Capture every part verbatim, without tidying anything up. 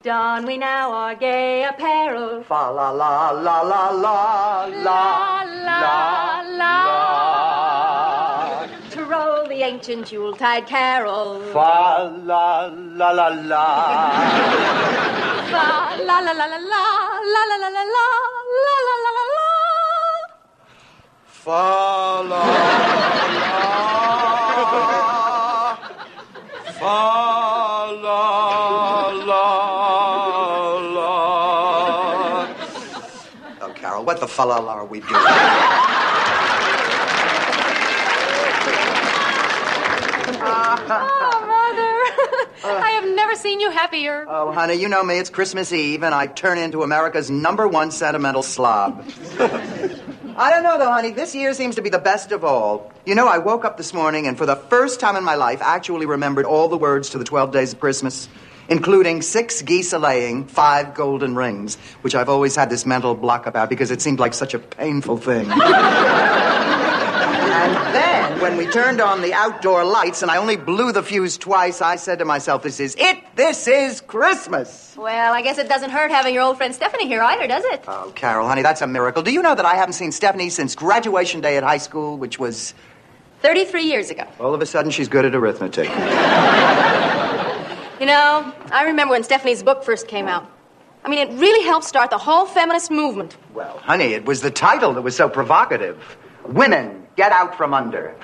Don we now our gay apparel. Fa la la la la la la la la. To roll the ancient Yuletide carol. Fa la la la la. Fa la la la la la la la la la la la la la la. Fa la la. Fa la la la. Oh, Carol, what the fa la la are we doing? Oh, Mother. I have never seen you happier. Oh, honey, you know me. It's Christmas Eve, and I turn into America's number one sentimental slob. I don't know, though, honey. This year seems to be the best of all. You know, I woke up this morning and for the first time in my life actually remembered all the words to the twelve Days of Christmas, including six geese a-laying, five golden rings, which I've always had this mental block about because it seemed like such a painful thing. And then, when we turned on the outdoor lights and I only blew the fuse twice, I said to myself, this is it. This is Christmas. Well, I guess it doesn't hurt having your old friend Stephanie here either, does it? Oh, Carol, honey, that's a miracle. Do you know that I haven't seen Stephanie since graduation day at high school, which was... thirty-three years ago. All of a sudden, she's good at arithmetic. You know, I remember when Stephanie's book first came out. I mean, it really helped start the whole feminist movement. Well, honey, it was the title that was so provocative. Women, get out from under.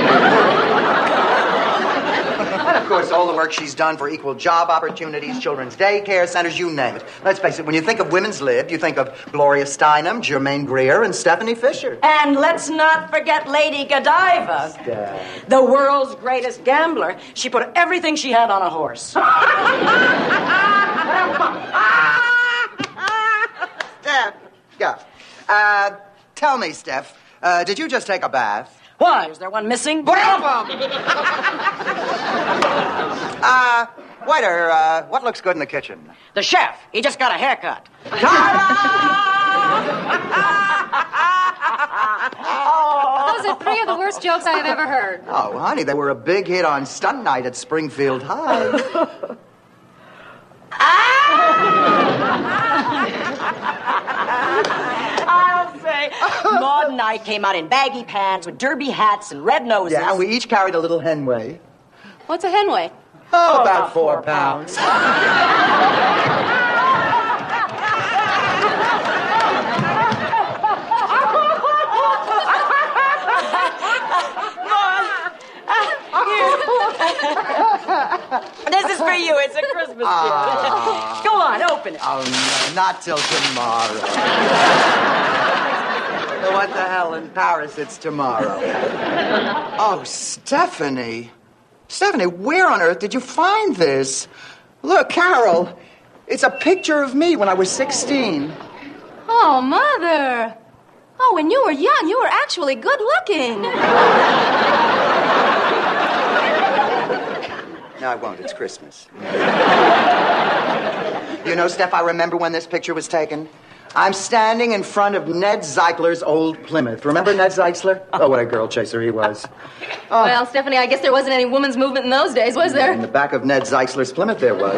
And, of course, all the work she's done for equal job opportunities, children's daycare centers, you name it. Let's face it, when you think of women's lib, you think of Gloria Steinem, Germaine Greer, and Stephanie Fisher. And let's not forget Lady Godiva. Steph. The world's greatest gambler. She put everything she had on a horse. Steph. Yeah. Uh, tell me, Steph, uh, did you just take a bath? Why? Is there one missing? uh, waiter, uh, what looks good in the kitchen? The chef. He just got a haircut. Those are three of the worst jokes I have ever heard. Oh, honey, they were a big hit on stunt night at Springfield High. I'll say, Maud and I came out in baggy pants with derby hats and red noses. Yeah, and we each carried a little henway. What's a henway? Oh, about four pounds. This is for you. It's a Christmas gift. Ah. Go on, open it. Oh, no, not till tomorrow. What the hell, in Paris, it's tomorrow. Oh, Stephanie. Stephanie, where on earth did you find this? Look, Carol, it's a picture of me when I was sixteen. Oh, Mother. Oh, when you were young, you were actually good looking. No, I won't. It's Christmas. You know, Steph, I remember when this picture was taken. I'm standing in front of Ned Zeigler's old Plymouth. Remember Ned Zeigler? Oh, what a girl chaser he was. Oh. Well, Stephanie, I guess there wasn't any women's movement in those days, was there? In the back of Ned Zeigler's Plymouth there was.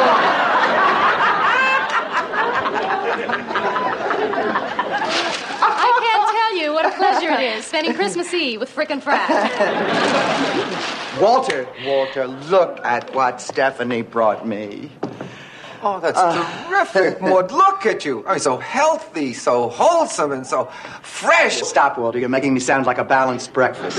I can't tell you what a pleasure it is spending Christmas Eve with Frickin' Frack. Walter, Walter, look at what Stephanie brought me. Oh, that's uh, terrific, Maud. Look at you. I mean, so healthy, so wholesome, and so fresh. Stop, Walter. You're making me sound like a balanced breakfast.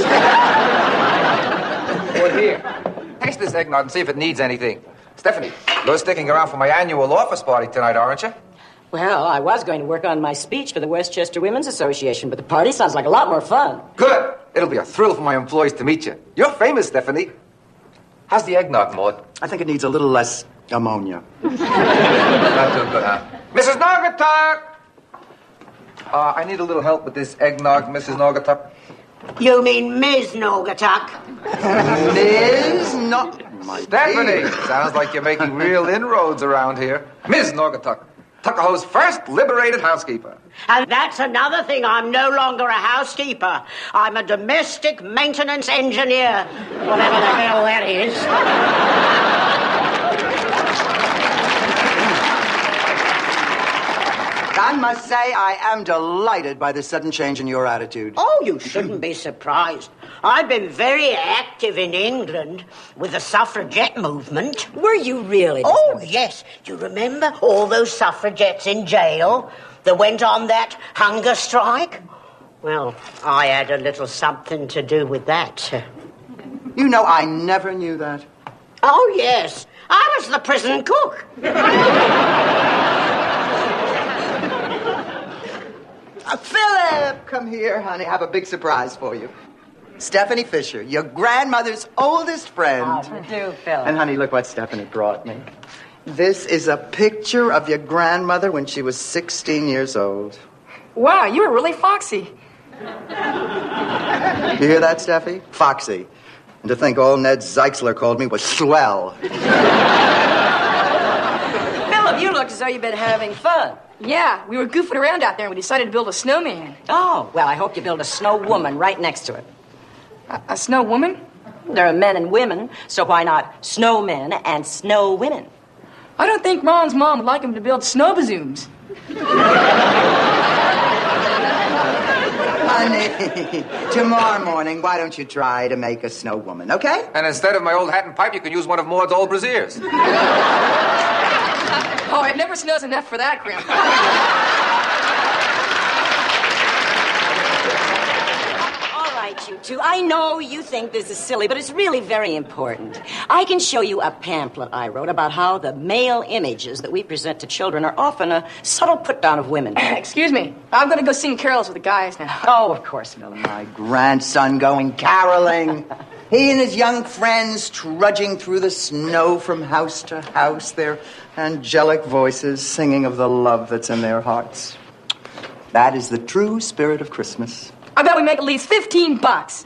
Well, here. Taste this eggnog and see if it needs anything. Stephanie, you're sticking around for my annual office party tonight, aren't you? Well, I was going to work on my speech for the Westchester Women's Association, but the party sounds like a lot more fun. Good. It'll be a thrill for my employees to meet you. You're famous, Stephanie. How's the eggnog, Maud? I think it needs a little less ammonia. Not too good, huh? Missus Naugatuck! Uh, I need a little help with this eggnog, Missus Naugatuck. You mean Miz Naugatuck? Miz No... Stephanie! Sounds like you're making real inroads around here. Miz Naugatuck, Tuckahoe's first liberated housekeeper. And that's another thing. I'm no longer a housekeeper. I'm a domestic maintenance engineer. Whatever the hell that is. I must say I am delighted by the sudden change in your attitude. Oh, you shouldn't be surprised. I've been very active in England with the suffragette movement. Were you really? Oh, yes. Do you remember all those suffragettes in jail that went on that hunger strike? Well, I had a little something to do with that. You know, I never knew that. Oh, yes. I was the prison cook. Uh, Philip, come here, honey. I have a big surprise for you. Stephanie Fisher, your grandmother's oldest friend. How do you do, Philip? And, honey, look what Stephanie brought me. This is a picture of your grandmother when she was sixteen years old. Wow, you were really foxy. You hear that, Steffi? Foxy. And to think all Ned Zeitzler called me was swell. Philip, you look as though you've been having fun. Yeah, we were goofing around out there and we decided to build a snowman. Oh, well, I hope you build a snow woman right next to it. A, a snow woman? There are men and women, so why not snowmen and snow women? I don't think Ron's mom would like him to build snow bazooms. Honey, tomorrow morning, why don't you try to make a snow woman, okay? And instead of my old hat and pipe, you can use one of Maud's old brassieres. Oh, it never snows enough for that, Grandpa. All right, you two. I know you think this is silly, but it's really very important. I can show you a pamphlet I wrote about how the male images that we present to children are often a subtle put-down of women. Excuse me. I'm going to go sing carols with the guys now. Oh, of course, Philip. My grandson going caroling. He and his young friends trudging through the snow from house to house, their angelic voices singing of the love that's in their hearts. That is the true spirit of Christmas. I bet we make at least fifteen bucks.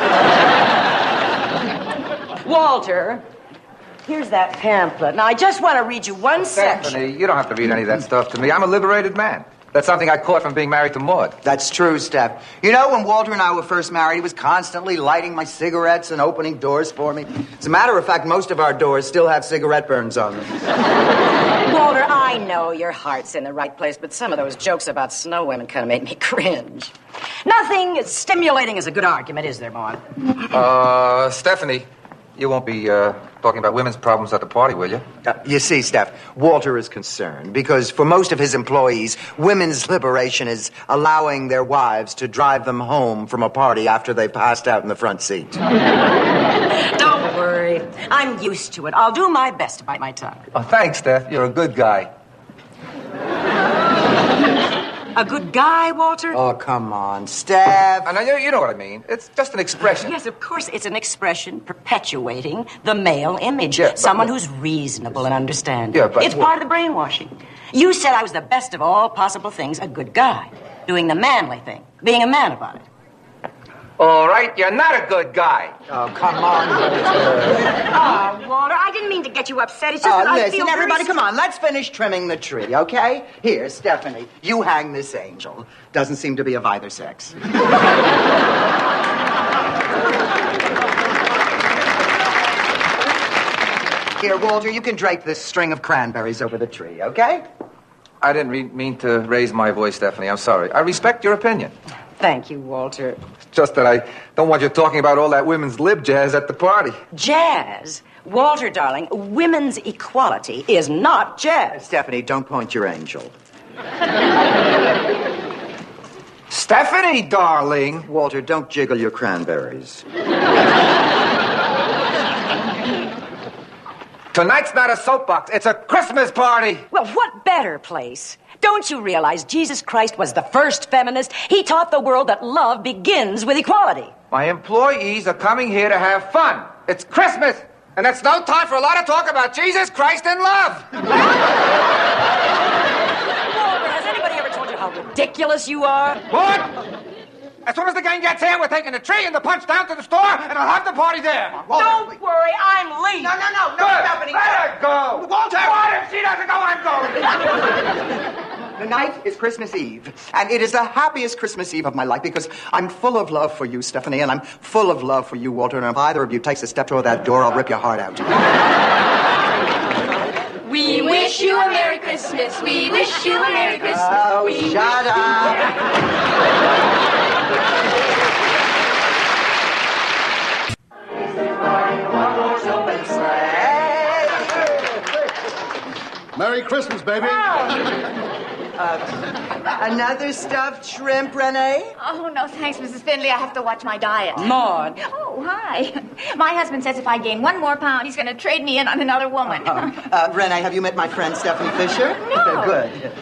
Walter, here's that pamphlet. Now, I just want to read you one section. Stephanie, you don't have to read any of that stuff to me. I'm a liberated man. That's something I caught from being married to Maud. That's true, Steph. You know, when Walter and I were first married, he was constantly lighting my cigarettes and opening doors for me. As a matter of fact, most of our doors still have cigarette burns on them. Walter, I know your heart's in the right place, but some of those jokes about snow women kind of made me cringe. Nothing as stimulating as a good argument, is there, Maud? Uh, Stephanie, you won't be, uh, talking about women's problems at the party, will you? Uh, you see, Steph, Walter is concerned because for most of his employees, women's liberation is allowing their wives to drive them home from a party after they've passed out in the front seat. Don't worry. I'm used to it. I'll do my best to bite my tongue. Oh, thanks, Steph. You're a good guy. A good guy, Walter? Oh, come on, Steph. I know, you, you know what I mean. It's just an expression. Yes, of course, it's an expression perpetuating the male image. Yeah, but- Someone who's reasonable and understanding. Yeah, but- It's part of the brainwashing. You said I was the best of all possible things, a good guy. Doing the manly thing. Being a man about it. All right, you're not a good guy. Oh, come on, Walter. Oh, Walter, I didn't mean to get you upset. It's just Oh, that I listen, feel very everybody, s- come on. Let's finish trimming the tree, okay? Here, Stephanie, you hang this angel. Doesn't seem to be of either sex. Here, Walter, you can drape this string of cranberries over the tree, okay? I didn't re- mean to raise my voice, Stephanie. I'm sorry. I respect your opinion. Thank you, Walter. It's just that I don't want you talking about all that women's lib jazz at the party. Jazz. Walter, darling, women's equality is not jazz. Stephanie, don't point your angel. Stephanie, darling. Walter, don't jiggle your cranberries. Tonight's not a soapbox. It's a Christmas party. Well, what better place? Don't you realize Jesus Christ was the first feminist? He taught the world that love begins with equality. My employees are coming here to have fun. It's Christmas, and it's no time for a lot of talk about Jesus Christ and love. Walter, has anybody ever told you how ridiculous you are? What? As soon as the gang gets here, we're taking the tree and the punch down to the store, and I'll have the party there. Walter, Don't please. worry, I'm leaving. No, no, no, no, Good. Stephanie. Let her go. Walter! What if she doesn't go? I'm going. Tonight is Christmas Eve, and it is the happiest Christmas Eve of my life because I'm full of love for you, Stephanie, and I'm full of love for you, Walter, and if either of you takes a step toward that door, I'll rip your heart out. We wish you a Merry Christmas. We wish you a Merry Christmas. Oh, we shut up. Merry Christmas, baby. Uh, another stuffed shrimp, Renee? Oh, no, thanks, Missus Finley. I have to watch my diet. Maud. Oh, hi. My husband says if I gain one more pound, he's going to trade me in on another woman. Uh, uh, Renee, have you met my friend Stephanie Fisher? No. Good.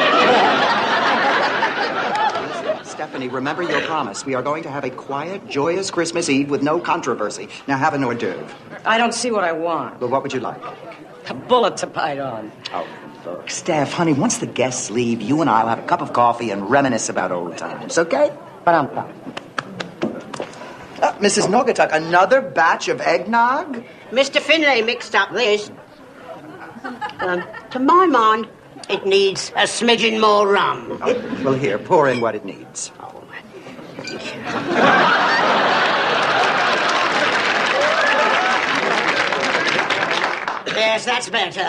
Stephanie, remember your promise. We are going to have a quiet, joyous Christmas Eve with no controversy. Now have an hors d'oeuvre. I don't see what I want. Well, what would you like? A bullet to bite on. Oh, look, Steph, honey, once the guests leave, you and I will have a cup of coffee and reminisce about old times, okay? Ba-dum-bum. Uh, Missus Naugatuck, another batch of eggnog? Mister Finlay mixed up this. Um, to my mind, it needs a smidgen more rum. Oh, well, here, pour in what it needs. Oh, yes, that's better.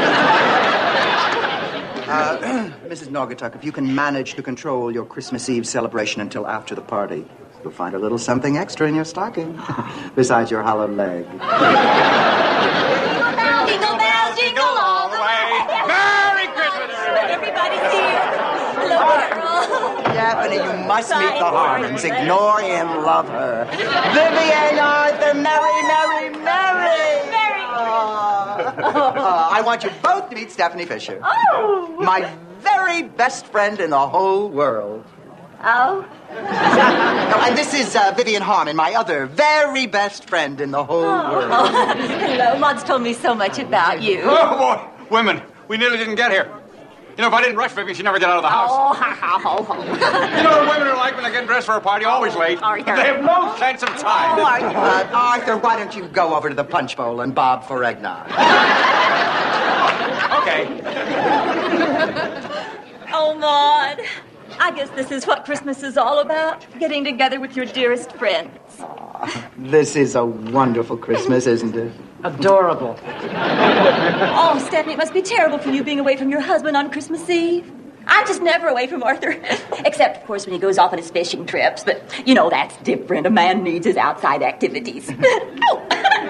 Uh, Missus Naugatuck, if you can manage to control your Christmas Eve celebration until after the party, you'll find a little something extra in your stocking, besides your hollow leg. Jingle bells, jingle all the way. Merry Christmas, Everybody's here. Hello, Carol. Stephanie, you must meet the Harmons. Ignore him, love her. Vivian, Arthur, Mary, Mary, Mary. Mary. Uh, I want you both to meet Stephanie Fisher. Oh. My very best friend in the whole world. Oh. Oh, and this is uh, Vivian Harmon, my other very best friend in the whole world. Oh. Hello, Maud's told me so much about you. Oh, boy. Women, we nearly didn't get here. You know, if I didn't rush Vivian, she'd never get out of the house. Oh, ha, ha, ho, ho. You know what women are like when they get dressed for a party? Always late. Arthur. They have no sense of time. Oh, uh, Arthur, why don't you go over to the punch bowl and bob for eggnog? Okay. Oh, Maud. I guess this is what Christmas is all about. Getting together with your dearest friends. This is a wonderful Christmas, isn't it? Adorable. Oh, Stephanie, it must be terrible for you being away from your husband on Christmas Eve. I'm just never away from Arthur. Except, of course, when he goes off on his fishing trips. But, you know, that's different. A man needs his outside activities. Oh.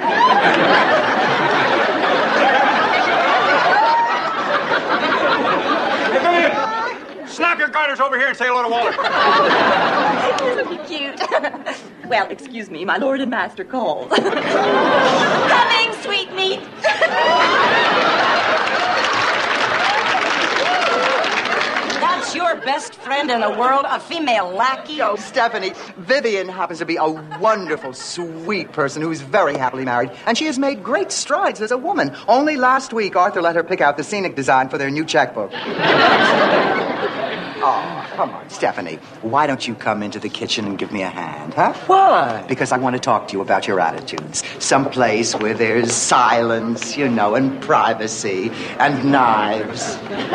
Snap your garters over here and say hello to Walter. Isn't he cute? Well, excuse me, my lord and master calls. Coming, sweetmeat. That's your best friend in the world, a female lackey? Oh, Stephanie, Vivian happens to be a wonderful, sweet person who's very happily married, and she has made great strides as a woman. Only last week, Arthur let her pick out the scenic design for their new checkbook. Oh, come on, Stephanie. Why don't you come into the kitchen and give me a hand, huh? Why? Because I want to talk to you about your attitudes. Some place where there's silence, you know, and privacy, and knives.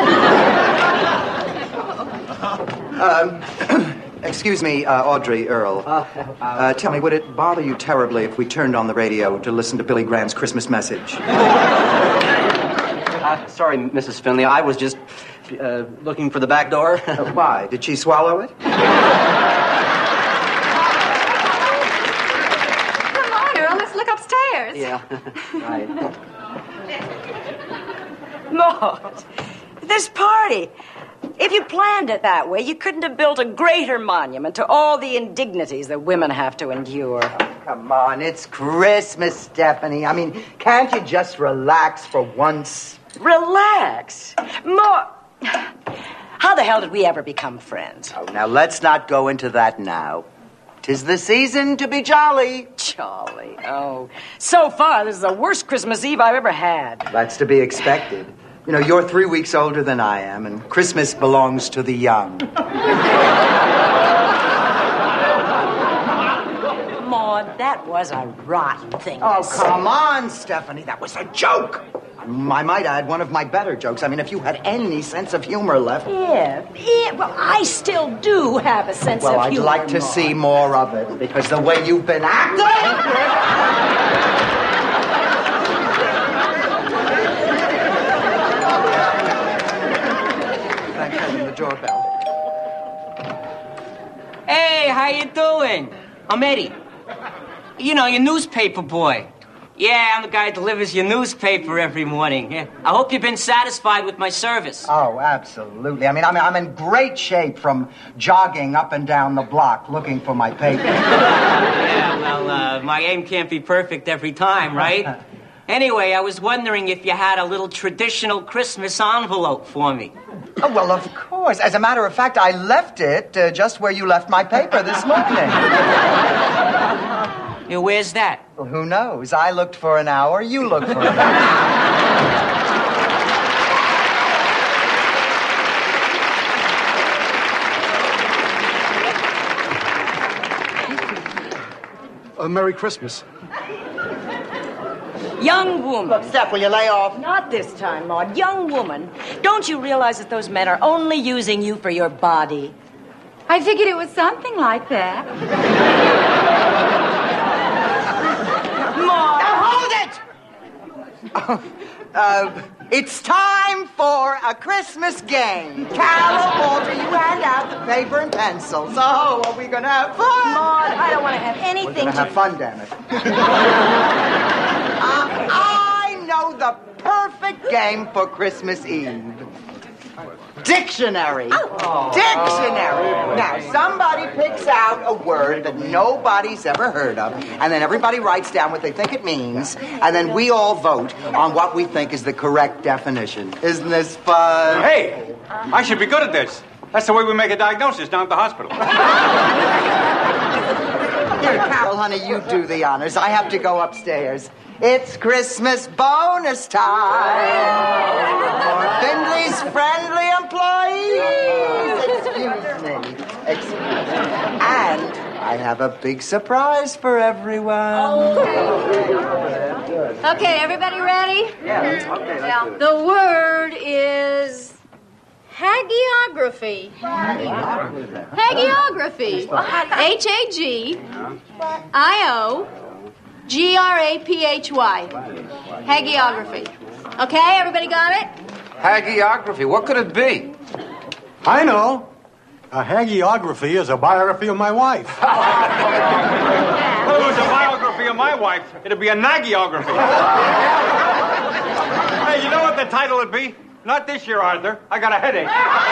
um, excuse me, uh, Audrey Earl. Uh, uh, tell me, would it bother you terribly if we turned on the radio to listen to Billy Graham's Christmas message? Uh, sorry, Missus Finley. I was just uh, looking for the back door. uh, why? Did she swallow it? Come on, Earl. Let's look upstairs. Yeah, right. Maud, this party. If you planned it that way, you couldn't have built a greater monument to all the indignities that women have to endure. Come on, it's Christmas, Stephanie. I mean, can't you just relax for once? Relax. More. How the hell did we ever become friends? Oh, now let's not go into that now. 'Tis the season to be jolly. Jolly. Oh. So far, this is the worst Christmas Eve I've ever had. That's to be expected. You know, you're three weeks older than I am, and Christmas belongs to the young. Maud, that was a rotten thing Oh, to say. come on, Stephanie. That was a joke. I might add, one of my better jokes. I mean, if you had any sense of humor left. Yeah, yeah, well, I still do have a sense Well, of I'd humor. like to Maud. see more of it, because the way you've been acting... doorbell. Hey, how you doing? I'm Eddie. You know, your newspaper boy. Yeah, I'm the guy who delivers your newspaper every morning. Yeah. I hope you've been satisfied with my service. Oh, absolutely. I mean, I'm, I'm in great shape from jogging up and down the block looking for my paper. Yeah, well, uh, my aim can't be perfect every time, right? Anyway, I was wondering if you had a little traditional Christmas envelope for me. Oh, well, of course. As a matter of fact, I left it uh, just where you left my paper this morning. Yeah, where's that? Well, who knows? I looked for an hour, you looked for an hour. Uh, Merry Christmas. Young woman. Look, Steph, will you lay off? Not this time, Maud. Young woman. Don't you realize that those men are only using you for your body? I figured it was something like that. Maud! Now hold it! Oh, uh, it's time for a Christmas game. Carol, Walter, you hand out the paper and pencils. Oh, are we going to have fun? Maud, I don't want to have anything We're going to to... have fun, damn it. uh, I know the perfect game for Christmas Eve. Dictionary. Oh. Dictionary. Now, somebody picks out a word that nobody's ever heard of, and then everybody writes down what they think it means, and then we all vote on what we think is the correct definition. Isn't this fun? Hey, I should be good at this. That's the way we make a diagnosis down at the hospital. Here, Carol, honey, you do the honors. I have to go upstairs. It's Christmas bonus time for Findley's friendly employees. Excuse me. Excuse me. And I have a big surprise for everyone. Okay, everybody ready? Yeah. Okay. Yeah. The word is hagiography. Hagiography. H A G I O G R A P H Y. Hagiography. Okay, everybody got it? Hagiography. What could it be? I know. A hagiography is a biography of my wife. If it was a biography of my wife, it'd be a nagiography. Hey, you know what the title would be? Not this year, Arthur. I got a headache.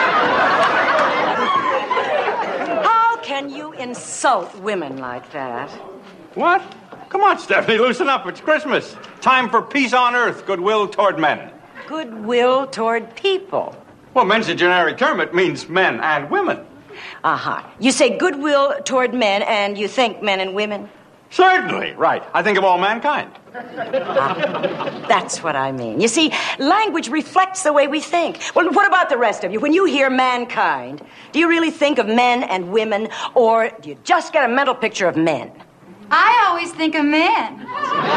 How can you insult women like that? What? Come on, Stephanie, loosen up. It's Christmas. Time for peace on earth, goodwill toward men. Goodwill toward people. Well, men's a generic term. It means men and women. Uh-huh. You say goodwill toward men, and you think men and women? Certainly. Right. I think of all mankind. Ah, that's what I mean. You see, language reflects the way we think. Well, what about the rest of you? When you hear mankind, do you really think of men and women, or do you just get a mental picture of men? I always think of men.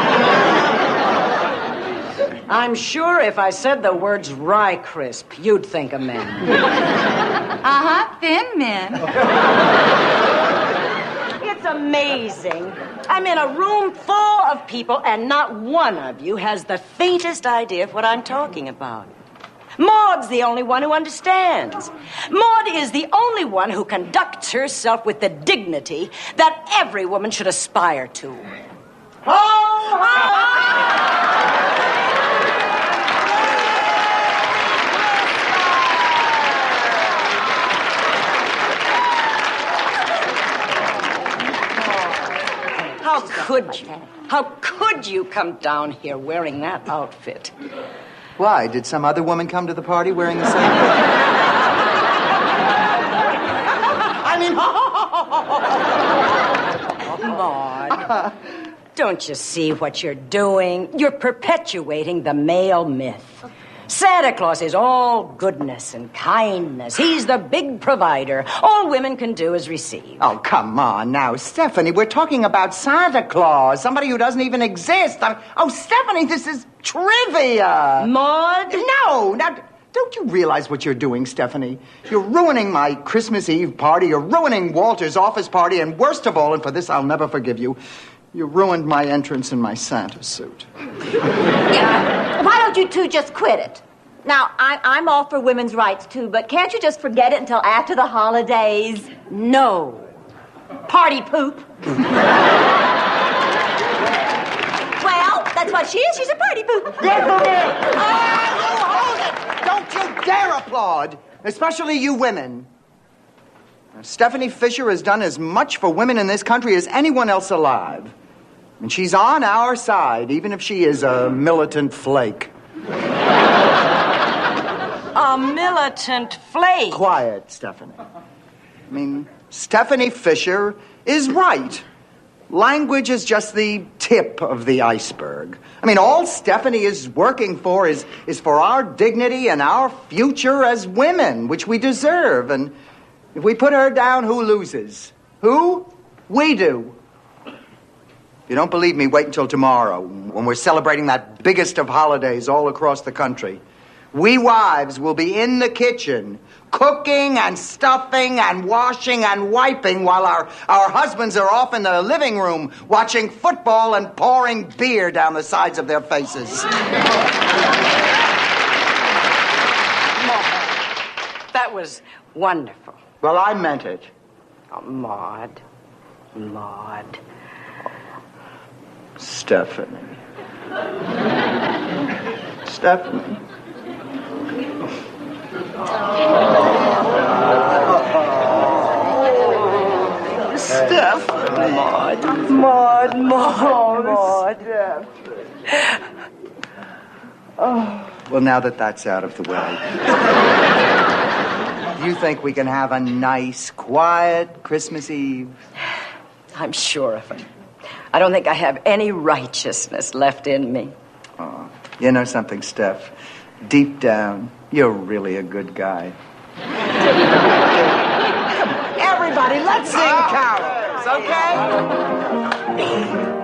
I'm sure if I said the words rye crisp, you'd think of men. Uh-huh, thin men. It's amazing. I'm in a room full of people, and not one of you has the faintest idea of what I'm talking about. Maud's the only one who understands. Maud is the only one who conducts herself with the dignity that every woman should aspire to. How could you? How could you come down here wearing that outfit? Why? Did some other woman come to the party wearing the same thing? I mean, Maud, don't you see what you're doing? You're perpetuating the male myth. Santa Claus is all goodness and kindness. He's the big provider. All women can do is receive. Oh, come on now, Stephanie. We're talking about Santa Claus, somebody who doesn't even exist. I mean, oh, Stephanie, this is trivia. Maud? No, now, don't you realize what you're doing, Stephanie? You're ruining my Christmas Eve party. You're ruining Walter's office party. And worst of all, and for this I'll never forgive you, you ruined my entrance in my Santa suit. Yeah. Why don't you two just quit it? Now, I, I'm all for women's rights, too, but can't you just forget it until after the holidays? No. Party poop. Well, that's what she is. She's a party poop. Good for me! Oh, hold it! Don't you dare applaud, especially you women. Now, Stephanie Fisher has done as much for women in this country as anyone else alive. And she's on our side, even if she is a militant flake. A militant flake. Quiet, Stephanie. I mean, Stephanie Fisher is right. Language is just the tip of the iceberg. I mean, all Stephanie is working for is, is for our dignity and our future as women, which we deserve. And if we put her down, who loses? Who? We do. If you don't believe me, wait until tomorrow, when we're celebrating that biggest of holidays all across the country. We wives will be in the kitchen, cooking and stuffing and washing and wiping while our, our husbands are off in the living room watching football and pouring beer down the sides of their faces. That was wonderful. Well, I meant it. Oh, Maud. Maud. Stephanie. Stephanie. Stephanie. Maud. Maud. Maud. Maud. Oh. Well, now that that's out of the way, you think we can have a nice, quiet Christmas Eve? I'm sure of it. I don't think I have any righteousness left in me. Oh, you know something, Steph? Deep down, you're really a good guy. Everybody, let's sing carols, okay?